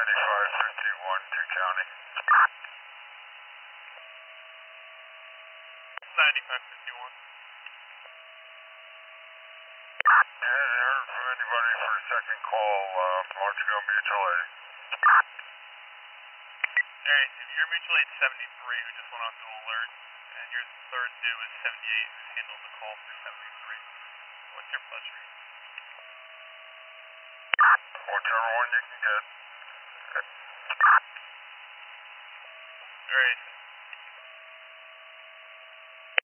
9551, 2 County. 9551. Hadn't heard from anybody for a second call, Montreal Mutual Aid. Alright, if you're mutual aid 73 who just went on dual alert, and your third due is 78 who's handled the call for 73. What's your pleasure? Whichever one you can get. Alright,